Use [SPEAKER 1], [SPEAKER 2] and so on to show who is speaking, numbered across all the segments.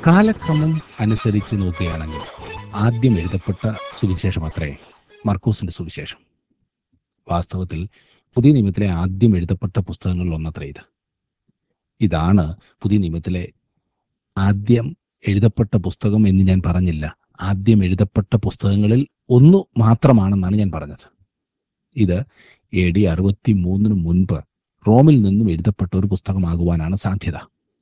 [SPEAKER 1] കാലക്രമം അനുസരിച്ച് നോക്കുകയാണെങ്കിൽ ആദ്യം എഴുതപ്പെട്ട സുവിശേഷം അത്രേ മർക്കൂസിന്റെ സുവിശേഷം. വാസ്തവത്തിൽ പുതിയ നിയമത്തിലെ ആദ്യം എഴുതപ്പെട്ട പുസ്തകങ്ങളിൽ ഒന്നത്രേ ഇതാണ് പുതിയ നിയമത്തിലെ ആദ്യം എഴുതപ്പെട്ട പുസ്തകം എന്ന് ഞാൻ പറഞ്ഞില്ല. ആദ്യം എഴുതപ്പെട്ട പുസ്തകങ്ങളിൽ ഒന്നു മാത്രമാണെന്നാണ് ഞാൻ പറഞ്ഞത്. ഇത് AD 63 മുൻപ് റോമിൽ നിന്നും എഴുതപ്പെട്ട ഒരു പുസ്തകമാകുവാനാണ് സാധ്യത.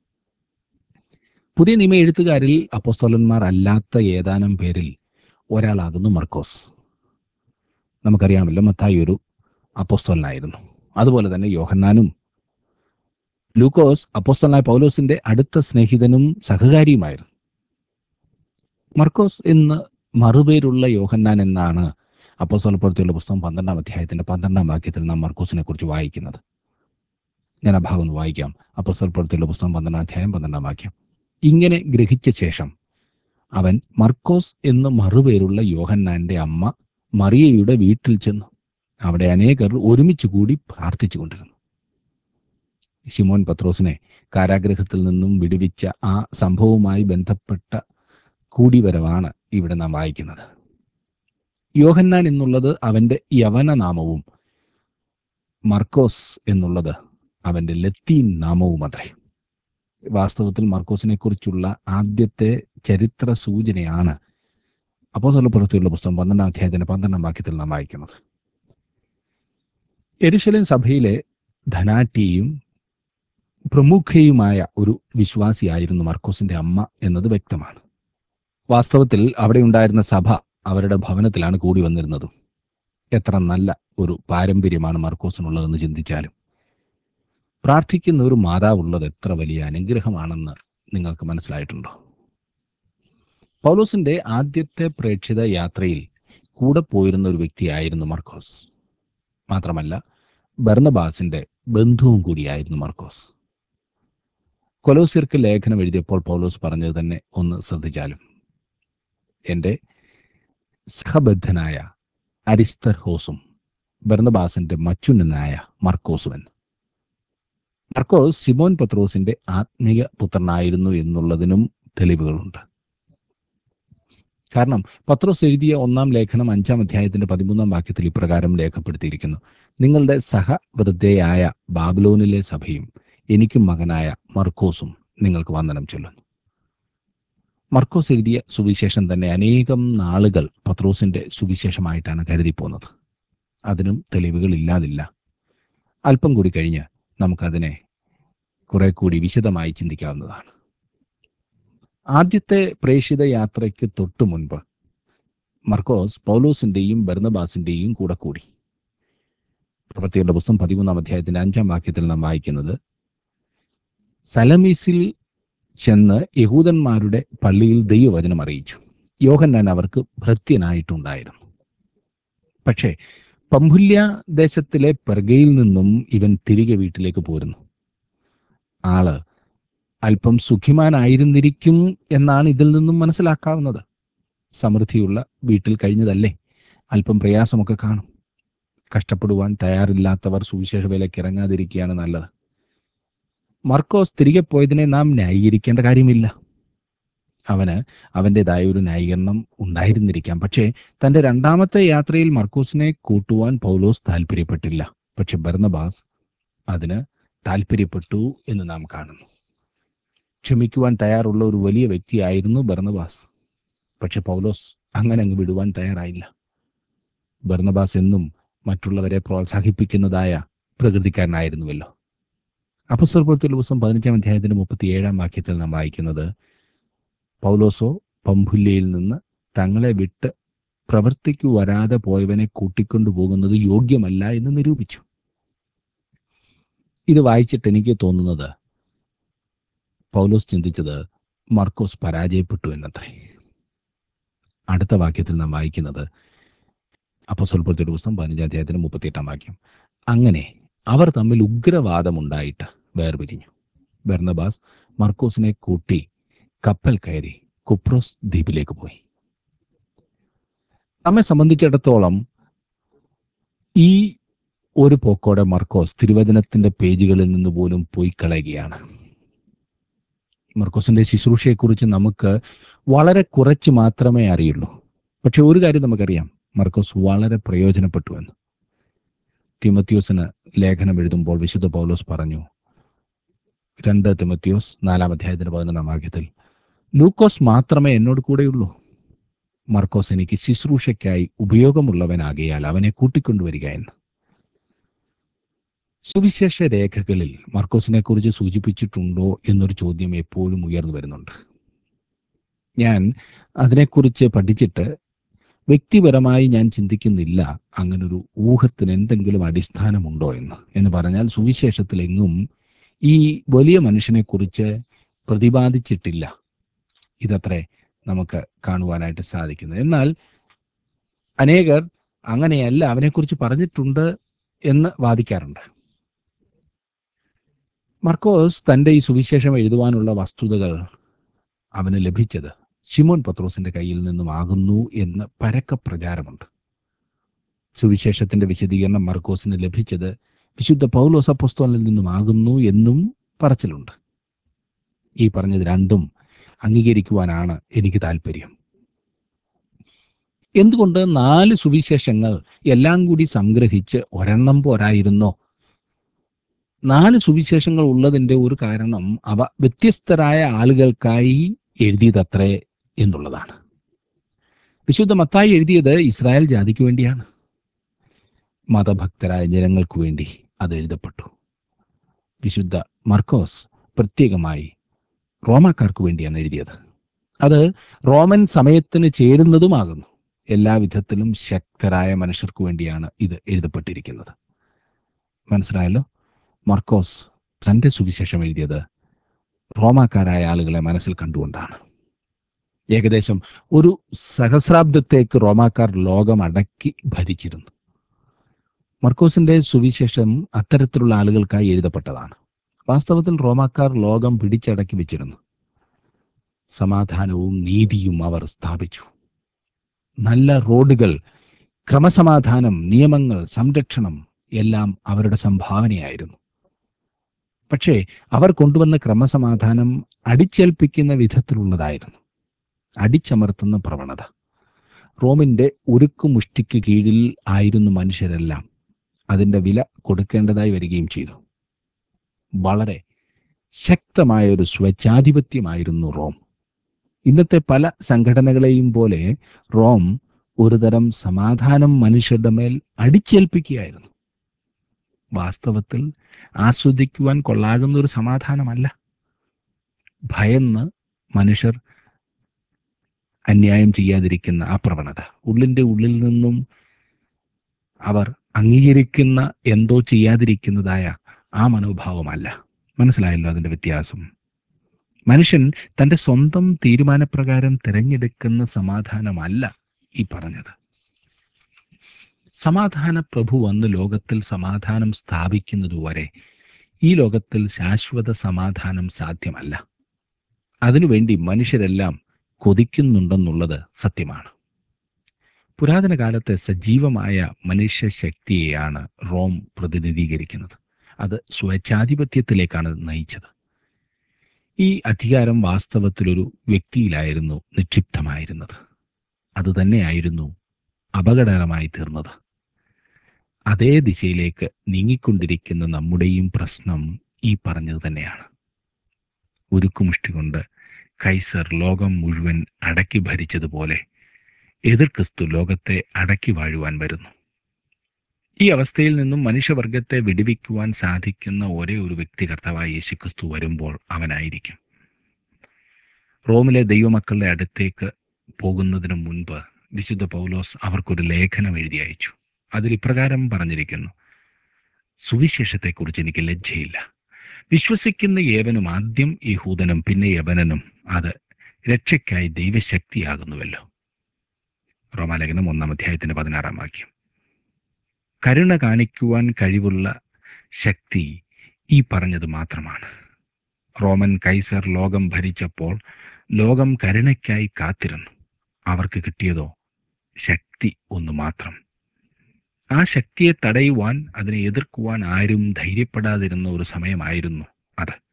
[SPEAKER 1] പുതിയ നിയമ എഴുത്തുകാരിൽ അപ്പോസ്തലന്മാർ അല്ലാത്ത ഏതാനും പേരിൽ ഒരാളാകുന്നു മർക്കോസ്. നമുക്കറിയാമല്ലോ, മത്തായി ഒരു അപ്പോസ്തലനായിരുന്നു. അതുപോലെ തന്നെ യോഹന്നാനും. ലൂക്കോസ് അപ്പോസ്തലനായ പൗലോസിന്റെ അടുത്ത സ്നേഹിതനും സഹകാരിയുമായിരുന്നു. മർക്കോസ് എന്ന് മറുപേരുള്ള യോഹന്നാൻ എന്നാണ് അപ്പോസ്തലപ്രവൃത്തികളുടെ പുസ്തകം 12-ാം അധ്യായത്തിന്റെ 12-ാം വാക്യത്തിൽ നാം മർക്കോസിനെ കുറിച്ച് വായിക്കുന്നത്. ഞാൻ ആ ഭാഗം ഒന്ന് വായിക്കാം. അപ്പോസ്തലപ്രവൃത്തികളുടെ പുസ്തകം 12-ാം അധ്യായം 12-ാം വാക്യം. ഇങ്ങനെ ഗ്രഹിച്ച ശേഷം അവൻ മർക്കോസ് എന്ന് മറുപേരുള്ള യോഹന്നാന്റെ അമ്മ മറിയയുടെ വീട്ടിൽ ചെന്നു. അവിടെ അനേകർ ഒരുമിച്ച് കൂടി പ്രാർത്ഥിച്ചു കൊണ്ടിരുന്നു. ശിമോൻ പത്രോസിനെ കാരാഗൃഹത്തിൽ നിന്നും വിടുവിച്ച ആ സംഭവവുമായി ബന്ധപ്പെട്ട കൂടിവരവാണ് ഇവിടെ നാം വായിക്കുന്നത്. യോഹന്നാൻ എന്നുള്ളത് അവന്റെ യവന നാമവും മർക്കോസ് എന്നുള്ളത് അവന്റെ ലത്തീൻ നാമവും അത്രേ. വാസ്തവത്തിൽ മർക്കോസിനെ കുറിച്ചുള്ള ആദ്യത്തെ ചരിത്ര സൂചനയാണ് അപ്പോസ്തലപ്രവൃത്തികളുടെ പുസ്തകം 12-ാം അധ്യായത്തിന്റെ 12-ാം വാക്യത്തിൽ നാം വായിക്കുന്നത്. യെരുശലേം സഭയിലെ ധനാഢ്യയും പ്രമുഖയുമായ ഒരു വിശ്വാസിയായിരുന്നു മർക്കോസിന്റെ അമ്മ എന്നത് വ്യക്തമാണ്. വാസ്തവത്തിൽ അവിടെ ഉണ്ടായിരുന്ന സഭ അവരുടെ ഭവനത്തിലാണ് കൂടി വന്നിരുന്നതും. എത്ര നല്ല ഒരു പാരമ്പര്യമാണ് മർക്കോസിനുള്ളതെന്ന് ചിന്തിച്ചാലും പ്രാർത്ഥിക്കുന്ന ഒരു മാതാവുള്ളത് എത്ര വലിയ അനുഗ്രഹമാണെന്ന് നിങ്ങൾക്ക് മനസ്സിലായിട്ടുണ്ടോ? പൗലോസിന്റെ ആദ്യത്തെ പ്രേക്ഷിത യാത്രയിൽ കൂടെ പോയിരുന്ന ഒരു വ്യക്തിയായിരുന്നു മർക്കോസ്. മാത്രമല്ല, ബർന്നബാസിന്റെ ബന്ധുവും കൂടിയായിരുന്നു മർക്കോസ്. കൊലോസ്യർക്ക് ലേഖനം എഴുതിയപ്പോൾ പൗലോസ് പറഞ്ഞത് തന്നെ ഒന്ന് ശ്രദ്ധിച്ചാലും, എൻ്റെ സഹബദ്ധനായ അരിസ്തർഹോസും ബർന്നബാസിന്റെ മച്ചുനനായ മർക്കോസും എന്ന്. മർക്കോസ് ശിമോൻ പത്രോസിന്റെ ആത്മീയ പുത്രനായിരുന്നു എന്നുള്ളതിനും തെളിവുകളുണ്ട്. കാരണം പത്രോസ് എഴുതിയ 1-ാം ലേഖനം 5-ാം അധ്യായത്തിന്റെ 13-ാം വാക്യത്തിൽ ഇപ്രകാരം രേഖപ്പെടുത്തിയിരിക്കുന്നു: നിങ്ങളുടെ സഹവൃദ്ധയായ ബാബിലോനിലെ സഭയും എനിക്കും മകനായ മർക്കോസും നിങ്ങൾക്ക് വന്ദനം ചൊല്ലുന്നു. മർക്കോസ് എഴുതിയ സുവിശേഷം തന്നെ അനേകം നാളുകൾ പത്രോസിന്റെ സുവിശേഷമായിട്ടാണ് കരുതിപ്പോന്നത്. അതിനും തെളിവുകളില്ലാതില്ല. അല്പം കൂടി കഴിഞ്ഞ് നമുക്കതിനെ കുറെ കൂടി വിശദമായി ചിന്തിക്കാവുന്നതാണ്. ആദ്യത്തെ പ്രേക്ഷിത യാത്രയ്ക്ക് തൊട്ടു മുൻപ് മർക്കോസ് പൗലോസിന്റെയും ബർന്നബാസിന്റെയും കൂടെ കൂടി. പ്രവൃത്തികളുടെ പുസ്തകം 13-ാം അധ്യായത്തിന്റെ 5-ാം വാക്യത്തിൽ നാം വായിക്കുന്നത്: സലമീസിൽ ചെന്ന് യഹൂദന്മാരുടെ പള്ളിയിൽ ദൈവവചനം അറിയിച്ചു. യോഹന്നാൻ അവർക്ക് ഭൃത്യനായിട്ടുണ്ടായിരുന്നു. പക്ഷേ പംഫുല്യ ദേശത്തിലെ പെർഗയിൽ നിന്നും ഇവൻ തിരികെ വീട്ടിലേക്ക് പോരുന്നു. ആള് അല്പം സുഖിമാനായിരുന്നിരിക്കും എന്നാണ് ഇതിൽ നിന്നും മനസ്സിലാക്കാവുന്നത്. സമൃദ്ധിയുള്ള വീട്ടിൽ കഴിഞ്ഞതല്ലേ, അല്പം പ്രയാസമൊക്കെ കാണും. കഷ്ടപ്പെടുവാൻ തയ്യാറില്ലാത്തവർ സുവിശേഷ വേലയ്ക്ക് ഇറങ്ങാതിരിക്കുകയാണ് നല്ലത്. മർക്കോസ് തിരികെ പോയതിനെ നാം ന്യായീകരിക്കേണ്ട കാര്യമില്ല. അവന് അവൻ്റെതായ ഒരു ന്യായീകരണം ഉണ്ടായിരുന്നിരിക്കാം. പക്ഷേ തൻ്റെ രണ്ടാമത്തെ യാത്രയിൽ മർക്കോസിനെ കൂട്ടുവാൻ പൗലോസ് താല്പര്യപ്പെട്ടില്ല. പക്ഷെ ബർന്നബാസ് അതിന് താല്പര്യപ്പെട്ടു എന്ന് നാം കാണുന്നു. ക്ഷമിക്കുവാൻ തയ്യാറുള്ള ഒരു വലിയ വ്യക്തിയായിരുന്നു ബർന്നബാസ്. പക്ഷെ പൗലോസ് അങ്ങനെ അങ്ങ് വിടുവാൻ തയ്യാറായില്ല. ബർന്നബാസ് എന്നും മറ്റുള്ളവരെ പ്രോത്സാഹിപ്പിക്കുന്നതായ പ്രകൃതിക്കാരനായിരുന്നുവല്ലോ. അപ്പോസ്തലപ്രവൃത്തികളുടെ പുസ്തകം 15-ാം അധ്യായത്തിന്റെ 37-ാം വാക്യത്തിൽ നാം വായിക്കുന്നത്: പൗലോസോ പംഫുല്യയിൽ നിന്ന് തങ്ങളെ വിട്ട് പ്രവൃത്തിക്ക് വരാതെ പോയവനെ കൂട്ടിക്കൊണ്ടു പോകുന്നത് യോഗ്യമല്ല എന്ന് നിരൂപിച്ചു. ഇത് വായിച്ചിട്ട് എനിക്ക് തോന്നുന്നത് പൗലോസ് ചിന്തിച്ചത് മർക്കോസ് പരാജയപ്പെട്ടു എന്നത്രേ. അടുത്ത വാക്യത്തിൽ നാം വായിക്കുന്നത് അപ്പോസ്തലപ്രവൃത്തികളുടെ പുസ്തകം 15-ാം അധ്യായത്തിന്റെ 38-ാം വാക്യം: അങ്ങനെ അവർ തമ്മിൽ ഉഗ്രവാദമുണ്ടായിട്ട് വേർപിരിഞ്ഞു. ബർന്നബാസ് മർക്കോസിനെ കൂട്ടി കപ്പൽ കയറി കുപ്രോസ് ദ്വീപിലേക്ക് പോയി. നമ്മെ സംബന്ധിച്ചിടത്തോളം ഈ ഒരു പോക്കോടെ മർക്കോസ് തിരുവചനത്തിന്റെ പേജുകളിൽ നിന്ന് പോലും പോയി കളയുകയാണ്. മർക്കോസിന്റെ ശുശ്രൂഷയെക്കുറിച്ച് നമുക്ക് വളരെ കുറച്ച് മാത്രമേ അറിയുള്ളൂ. പക്ഷെ ഒരു കാര്യം നമുക്കറിയാം, മർക്കോസ് വളരെ പ്രയോജനപ്പെട്ടു എന്ന്. തിമത്യോസിന് ലേഖനം എഴുതുമ്പോൾ വിശുദ്ധ പൗലോസ് പറഞ്ഞു, 2 തിമത്യോസ് 4:11 ലൂക്കോസ് മാത്രമേ എന്നോട് കൂടെയുള്ളൂ. മർക്കോസ് എനിക്ക് ശുശ്രൂഷയ്ക്കായി ഉപയോഗമുള്ളവനാകിയാൽ അവനെ കൂട്ടിക്കൊണ്ടുവരിക എന്ന്. സുവിശേഷ രേഖകളിൽ മർക്കോസിനെ കുറിച്ച് സൂചിപ്പിച്ചിട്ടുണ്ടോ എന്നൊരു ചോദ്യം എപ്പോഴും ഉയർന്നു വരുന്നുണ്ട്. ഞാൻ അതിനെക്കുറിച്ച് പഠിച്ചിട്ട് വ്യക്തിപരമായി ഞാൻ ചിന്തിക്കുന്നില്ല അങ്ങനൊരു ഊഹത്തിന് എന്തെങ്കിലും അടിസ്ഥാനമുണ്ടോ എന്ന് പറഞ്ഞാൽ സുവിശേഷത്തിലെങ്ങും ഈ വലിയ മനുഷ്യനെക്കുറിച്ച് പ്രതിപാദിച്ചിട്ടില്ല. ഇതത്രേ നമുക്ക് കാണുവാനായിട്ട് സാധിക്കുന്നത്. എന്നാൽ അനേകർ അങ്ങനെയല്ല, അവനെക്കുറിച്ച് പറഞ്ഞിട്ടുണ്ട് എന്ന് വാദിക്കാറുണ്ട്. മർക്കോസ് തൻ്റെ ഈ സുവിശേഷം എഴുതുവാനുള്ള വസ്തുതകൾ അവന് ലഭിച്ചത് ശിമോൻ പത്രോസിന്റെ കയ്യിൽ നിന്നുമാകുന്നു എന്ന് പരക്കെ പ്രചാരമുണ്ട്. സുവിശേഷത്തിന്റെ വിശദീകരണം മർക്കോസിന് ലഭിച്ചത് വിശുദ്ധ പൗലോസ് അപ്പോസ്തലനിൽ നിന്നുമാകുന്നു എന്നും പറച്ചിലുണ്ട്. ഈ പറഞ്ഞത് രണ്ടും അംഗീകരിക്കുവാനാണ് എനിക്ക് താല്പര്യം. എന്തുകൊണ്ട് 4 സുവിശേഷങ്ങൾ എല്ലാം കൂടി സംഗ്രഹിച്ച് ഒരെണ്ണം പോരായിരുന്നോ? 4 സുവിശേഷങ്ങൾ ഉള്ളതിൻ്റെ ഒരു കാരണം അവ വ്യത്യസ്തരായ ആളുകൾക്കായി എഴുതിയതത്രേ എന്നുള്ളതാണ്. വിശുദ്ധ മത്തായി എഴുതിയത് ഇസ്രായേൽ ജാതിക്ക് വേണ്ടിയാണ്. മതഭക്തരായ ജനങ്ങൾക്ക് വേണ്ടി അത് എഴുതപ്പെട്ടു. വിശുദ്ധ മർക്കോസ് പ്രത്യേകമായി റോമാക്കാർക്ക് വേണ്ടിയാണ് എഴുതിയത്. അത് റോമൻ സമയത്തിന് ചേരുന്നതുമാകുന്നു. എല്ലാവിധത്തിലും ശക്തരായ മനുഷ്യർക്ക് വേണ്ടിയാണ് ഇത് എഴുതപ്പെട്ടിരിക്കുന്നത്. മനസ്സിലായല്ലോ? മർക്കോസ് തൻ്റെ സുവിശേഷം എഴുതിയത് റോമാക്കാരായ ആളുകളെ മനസ്സിൽ കണ്ടുകൊണ്ടാണ്. ഏകദേശം ഒരു സഹസ്രാബ്ദത്തേക്ക് റോമാക്കാർ ലോകം അടക്കി ഭരിച്ചിരുന്നു. മർക്കോസിന്റെ സുവിശേഷം അത്തരത്തിലുള്ള ആളുകൾക്കായി എഴുതപ്പെട്ടതാണ്. വാസ്തവത്തിൽ റോമാക്കാർ ലോകം പിടിച്ചടക്കി വെച്ചിരുന്നു. സമാധാനവും നീതിയും അവർ സ്ഥാപിച്ചു. നല്ല റോഡുകൾ, ക്രമസമാധാനം, നിയമങ്ങൾ, സംരക്ഷണം എല്ലാം അവരുടെ സംഭാവനയായിരുന്നു. പക്ഷേ അവർ കൊണ്ടുവന്ന ക്രമസമാധാനം അടിച്ചേൽപ്പിക്കുന്ന വിധത്തിലുള്ളതായിരുന്നു. അടിച്ചമർത്തുന്ന പ്രവണത. റോമിന്റെ ഉരുക്കുമുഷ്ടിക്ക് കീഴിൽ ആയിരുന്നു മനുഷ്യരെല്ലാം. അതിൻ്റെ വില കൊടുക്കേണ്ടതായി വരികയും ചെയ്തു. വളരെ ശക്തമായ ഒരു സ്വച്ഛാധിപത്യമായിരുന്നു റോം. ഇന്നത്തെ പല സംഘടനകളെയും പോലെ റോം ഒരുതരം സമാധാനം മനുഷ്യരുടെ മേൽ അടിച്ചേൽപ്പിക്കുകയായിരുന്നു. വാസ്തവത്തിൽ ആസ്വദിക്കുവാൻ കൊള്ളാകുന്ന ഒരു സമാധാനമല്ല. ഭയന്ന് മനുഷ്യർ അന്യായം ചെയ്യാതിരിക്കുന്ന ആ പ്രവണത, ഉള്ളിൻ്റെ ഉള്ളിൽ നിന്നും അവർ അംഗീകരിക്കുന്ന എന്തോ ചെയ്യാതിരിക്കുന്നതായ ആ മനോഭാവമല്ല. മനസ്സിലായല്ലോ അതിൻ്റെ വ്യത്യാസം? മനുഷ്യൻ തൻ്റെ സ്വന്തം തീരുമാനപ്രകാരം തിരഞ്ഞെടുക്കുന്ന സമാധാനമല്ല ഈ പറഞ്ഞത്. സമാധാന പ്രഭു വന്ന് ലോകത്തിൽ സമാധാനം സ്ഥാപിക്കുന്നതുവരെ ഈ ലോകത്തിൽ ശാശ്വത സമാധാനം സാധ്യമല്ല. അതിനുവേണ്ടി മനുഷ്യരെല്ലാം കൊതിക്കുന്നുണ്ടെന്നുള്ളത് സത്യമാണ്. പുരാതന കാലത്തെ സജീവമായ മനുഷ്യശക്തിയെയാണ് റോം പ്രതിനിധീകരിക്കുന്നത്. അത് സ്വേച്ഛാധിപത്യത്തിലേക്കാണ് നയിച്ചത്. ഈ അധികാരം വാസ്തവത്തിലൊരു വ്യക്തിയിലായിരുന്നു നിക്ഷിപ്തമായിരുന്നത്. അതുതന്നെയായിരുന്നു അപകടകരമായി തീർന്നത്. അതേ ദിശയിലേക്ക് നീങ്ങിക്കൊണ്ടിരിക്കുന്ന നമ്മുടെയും പ്രശ്നം ഈ പറഞ്ഞത് തന്നെയാണ്. ഉരുക്കുമുഷ്ടി കൊണ്ട് കൈസർ ലോകം മുഴുവൻ അടക്കി ഭരിച്ചതുപോലെ എതിർ ക്രിസ്തു ലോകത്തെ അടക്കി വാഴുവാൻ വരുന്നു. ഈ അവസ്ഥയിൽ നിന്നും മനുഷ്യവർഗത്തെ വിടുവിക്കുവാൻ സാധിക്കുന്ന ഒരേ ഒരു വ്യക്തി കർത്താവായ യേശുക്രിസ്തു വരുമ്പോൾ അവനായിരിക്കും. റോമിലെ ദൈവമക്കളുടെ അടുത്തേക്ക് പോകുന്നതിന് മുൻപ് വിശുദ്ധ പൗലോസ് അവർക്കൊരു ലേഖനം എഴുതി അയച്ചു. അതിൽ ഇപ്രകാരം പറഞ്ഞിരിക്കുന്നു: സുവിശേഷത്തെക്കുറിച്ച് എനിക്ക് ലജ്ജയില്ല. വിശ്വസിക്കുന്ന ഏവനും, ആദ്യം യഹൂദനും പിന്നെ യവനനും, അത് രക്ഷയ്ക്കായി ദൈവശക്തിയാകുന്നുവല്ലോ. റോമാലേഖനം 1:16. കരുണ കാണിക്കുവാൻ കഴിവുള്ള ശക്തി ഈ പറഞ്ഞത് മാത്രമാണ്. റോമൻ കൈസർ ലോകം ഭരിച്ചപ്പോൾ ലോകം കരുണയ്ക്കായി കാത്തിരുന്നു. അവർക്ക് കിട്ടിയതോ ശക്തി ഒന്നു മാത്രം. ആ ശക്തിയെ തടയുവാൻ, അതിനെ എതിർക്കുവാൻ ആരും ധൈര്യപ്പെടാതിരുന്ന ഒരു സമയമായിരുന്നു അത്.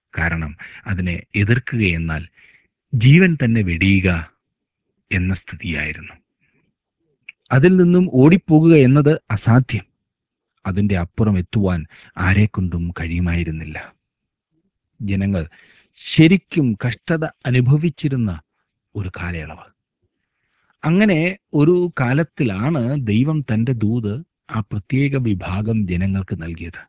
[SPEAKER 1] കാരണം അതിനെ എതിർക്കുകയെന്നാൽ ജീവൻ തന്നെ വെടിയുക എന്ന സ്ഥിതിയായിരുന്നു. അതിൽ നിന്നും ഓടിപ്പോകുക എന്നത് അസാധ്യം. അതിൻ്റെ അപ്പുറം എത്തുവാൻ ആരെക്കൊണ്ടും കഴിയുമായിരുന്നില്ല. ജനങ്ങൾ ശരിക്കും കഷ്ടത അനുഭവിച്ചിരുന്ന ഒരു കാലയളവ്. അങ്ങനെ ഒരു കാലത്തിലാണ് ദൈവം തൻ്റെ ദൂത് ആ പ്രത്യേക വിഭാഗം ജനങ്ങൾക്ക് നൽകിയത്.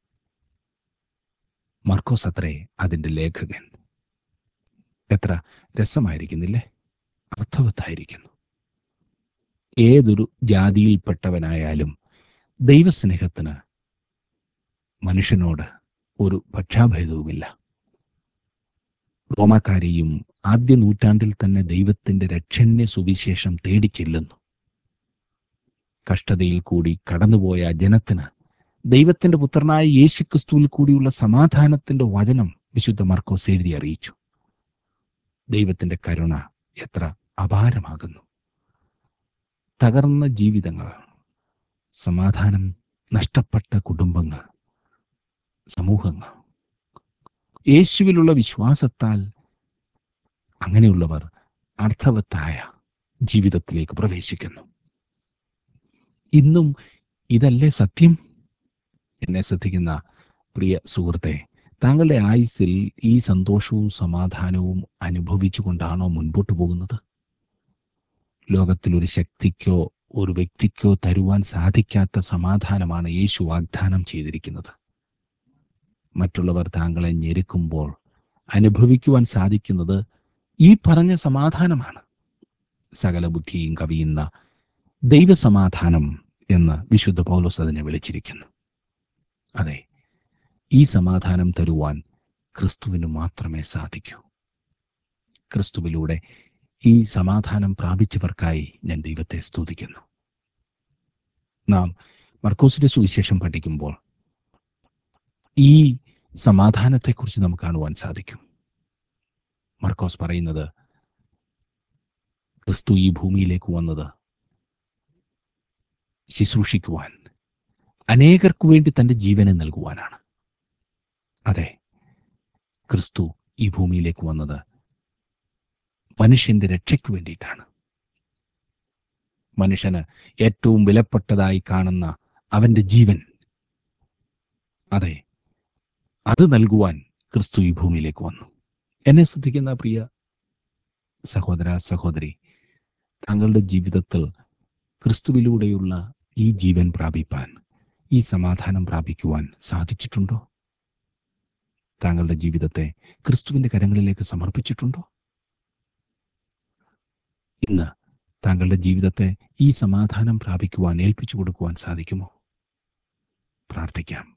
[SPEAKER 1] മർക്കോസ് അത്രേ അതിൻ്റെ ലേഖകൻ. എത്ര രസമായിരിക്കുന്നില്ലേ? അർത്ഥവത്തായിരിക്കുന്നു. ഏതൊരു ജാതിയിൽപ്പെട്ടവനായാലും ദൈവസ്നേഹത്തിന് മനുഷ്യനോട് ഒരു പക്ഷാഭേദവുമില്ല. റോമാക്കാരെയും ആദ്യ നൂറ്റാണ്ടിൽ തന്നെ ദൈവത്തിൻ്റെ രക്ഷണ്യ സുവിശേഷം തേടി ചെല്ലുന്നു. കഷ്ടതയിൽ കൂടി കടന്നുപോയ ജനത്തിന് ദൈവത്തിൻ്റെ പുത്രനായ യേശുക്രിസ്തുവിൽ കൂടിയുള്ള സമാധാനത്തിൻ്റെ വചനം വിശുദ്ധ മർക്കോസ് എഴുതി അറിയിച്ചു. ദൈവത്തിൻ്റെ കരുണ എത്ര അപാരമാകുന്നു! തകർന്ന ജീവിതങ്ങൾ, സമാധാനം നഷ്ടപ്പെട്ട കുടുംബങ്ങൾ, സമൂഹങ്ങൾ, യേശുവിലുള്ള വിശ്വാസത്താൽ അങ്ങനെയുള്ളവർ അർത്ഥവത്തായ ജീവിതത്തിലേക്ക് പ്രവേശിക്കുന്നു. ഇന്നും ഇതല്ലേ സത്യം? എന്നെ ശ്രദ്ധിക്കുന്ന പ്രിയ സുഹൃത്തെ, താങ്കളുടെ ആയുസ്സിൽ ഈ സന്തോഷവും സമാധാനവും അനുഭവിച്ചുകൊണ്ടാണോ മുൻപോട്ട് പോകുന്നത്? ലോകത്തിൽ ഒരു ശക്തിക്കോ ഒരു വ്യക്തിക്കോ തരുവാൻ സാധിക്കാത്ത സമാധാനമാണ് യേശു വാഗ്ദാനം ചെയ്തിരിക്കുന്നത്. മറ്റുള്ളവർ താങ്കളെ ഞെരുക്കുമ്പോൾ അനുഭവിക്കുവാൻ സാധിക്കുന്നത് ഈ പറഞ്ഞ സമാധാനമാണ്. സകല ബുദ്ധിയും കവിയുന്ന ദൈവസമാധാനം എന്ന് വിശുദ്ധ പൗലോസ് അതിനെ വിളിച്ചിരിക്കുന്നു. അതെ, ഈ സമാധാനം തരുവാൻ ക്രിസ്തുവിന് മാത്രമേ സാധിക്കൂ. ക്രിസ്തുവിലൂടെ ഈ സമാധാനം പ്രാപിച്ചവർക്കായി ഞാൻ ദൈവത്തെ സ്തുതിക്കുന്നു. നാം മർക്കോസിന്റെ സുവിശേഷം പഠിക്കുമ്പോൾ ഈ സമാധാനത്തെക്കുറിച്ച് നമുക്ക് കാണുവാൻ സാധിക്കും. മർക്കോസ് പറയുന്നത് ക്രിസ്തു ഈ ഭൂമിയിലേക്ക് വന്നത് ശുശ്രൂഷിക്കുവാൻ, അനേകർക്കു വേണ്ടി തൻ്റെ ജീവനെ നൽകുവാനാണ്. അതെ, ക്രിസ്തു ഈ ഭൂമിയിലേക്ക് വന്നത് മനുഷ്യന്റെ രക്ഷയ്ക്ക് വേണ്ടിയിട്ടാണ്. മനുഷ്യന് ഏറ്റവും വിലപ്പെട്ടതായി കാണുന്ന അവന്റെ ജീവൻ, അതെ, അത് നൽകുവാൻ ക്രിസ്തു ഈ ഭൂമിയിലേക്ക് വന്നു. എന്നെ ശ്രദ്ധിക്കുന്ന പ്രിയ സഹോദര സഹോദരി, താങ്കളുടെ ജീവിതത്തിൽ ക്രിസ്തുവിലൂടെയുള്ള ഈ ജീവൻ പ്രാപിപ്പാൻ, ഈ സമാധാനം പ്രാപിക്കുവാൻ സാധിച്ചിട്ടുണ്ടോ? താങ്കളുടെ ജീവിതത്തെ ക്രിസ്തുവിൻ്റെ കരങ്ങളിലേക്ക് സമർപ്പിച്ചിട്ടുണ്ടോ? ഇന്ന് താങ്കളുടെ ജീവിതത്തെ ഈ സമാധാനം പ്രാപിക്കുവാൻ ഏൽപ്പിച്ചു കൊടുക്കുവാൻ സാധിക്കുമോ? പ്രാർത്ഥിക്കാം.